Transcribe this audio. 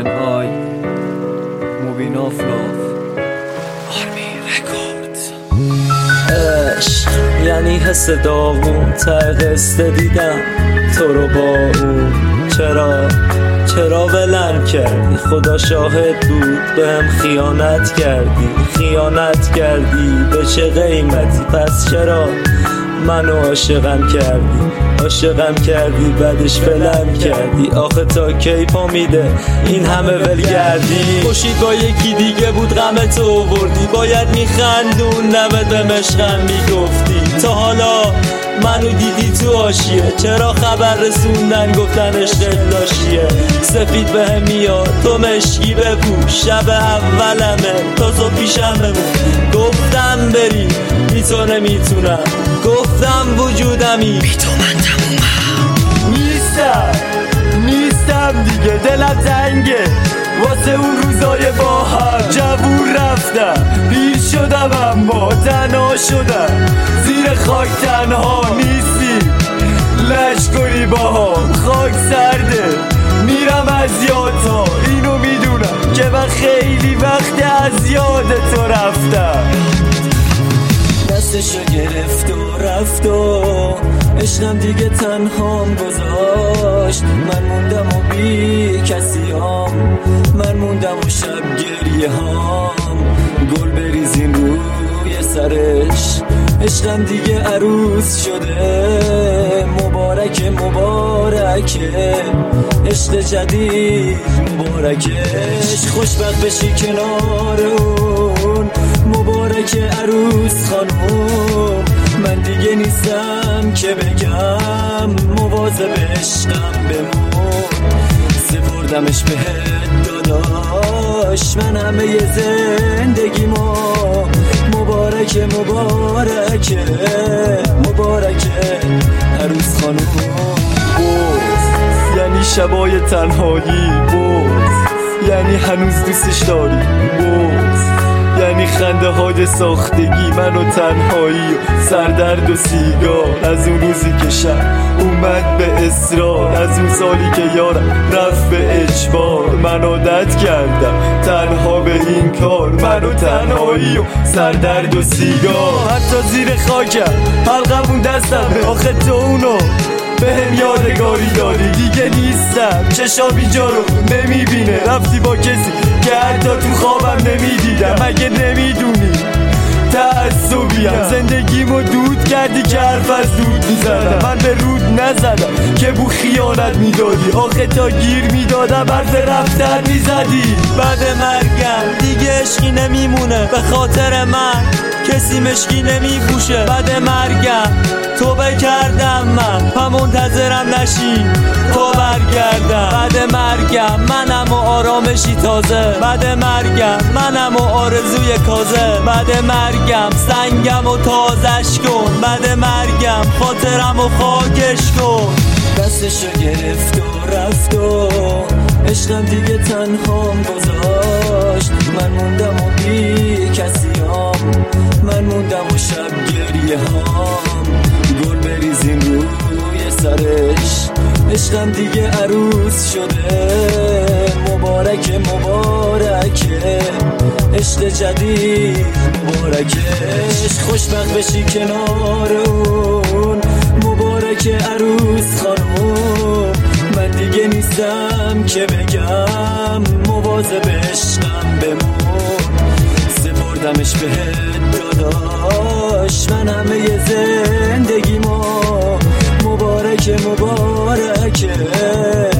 آهنگ‌های موبین آف لاف آرمی رکوردز. عشق یعنی حس داغون ته قصه دیدم تو رو با اون. چرا ولم کردی؟ خدا شاهد بود بهم خیانت کردی به چه قیمتی؟ پس چرا منو عاشقم کردی بعدش ولم کردی؟ آخه تا کی پا میده این همه ولگردی؟ خوشید با یکی دیگه بود غمتو آوردی، باید میخندون نباید به مشقم میگفتی. تا حالا منو دیدی تو حاشیه؟ چرا خبر رسوندن گفتن عشقت لاشیه؟ سفید بهم میاد تو مشکی بپوش، شب اولمه تا صبح پیشم بمون. گفتم بری بی تو نمیتونم، گفتم وجودمی بی تو من تمومم. نیستم دیگه، دلم تنگه واسه اون روزای با هم. جوون رفتم پیر شدم اما تنها شدم، زیر خاک تنها نیستی لشکری با هم. خاک سرده میرم از یادها، اینو میدونم که من خیلی وقت از یاد تو رفتم. دستشو گرفت و رفت و عشقم دیگه تنهام گذاشت. من موندم و بی کسیام، من موندم و شب گریه هام. گل بریزین روی سرش، عشقم دیگه عروس شده. مبارکه عشق جدید مبارکش. خوشبخت بشی کنار اون، مبارک عروس خانوم. من دیگه نیستم که بگم مواظب عشقم بمون. سپردمش بهت داداش من همه زندگیمو. مبارکه عروس خانوم. بغض یعنی شبای تنهایی، بغض یعنی هنوز دوستش داری، بغض یعنی خنده های ساختگی، من و تنهایی و سردرد و سیگار. از اون روزی که شب اومد به اصرار، از اون سالی که یارم رفت به اجبار. من عادت کردم تنها به این کار، من و تنهایی و سردرد و سیگار. حتی زیر خاکم حلقمون دستم، آخه تو اونو بهم یادگاری دادی. دیگه نیستم چشام اینجا رو نمیبینه، رفتی با کسی که حتی تو خوابم نمیدیدم. مگه نمیدونی تعصبیم زندگیمو دود کردی که حرف از دود میزدم. من به رود نزدم که بو خیانت میدادی، آخه تا گیر میدادم حرف رفتن میزدی. بعد مرگم دیگه عشقی نمیمونه، به خاطر من کسی مشکی نمیپوشه. بعد مرگم توبه کردم من منتظرم نشی تا برگردم. بعد مرگم منم و آرامشی تازه، بعد مرگم منم و آرزوی کازه. بعد مرگم سنگم و تازش کن، بعد مرگم خاطرم و خاکش کن. دستشو گرفت و رفت و عشقم دیگه تنهام گذاشت. من موندم و بی کسیام، من موندم و شب گریه هام. گل بریزین روی سرش، عشقم دیگه عروس شده. مبارکه عشق جدید مبارکش. خوشبخت بشی کنار اون، مبارک عروس خانوم. من دیگه نیستم که بگم مواظب عشقم بمون. سپردمش بهت داداش من همه زندگیمو. مبارکه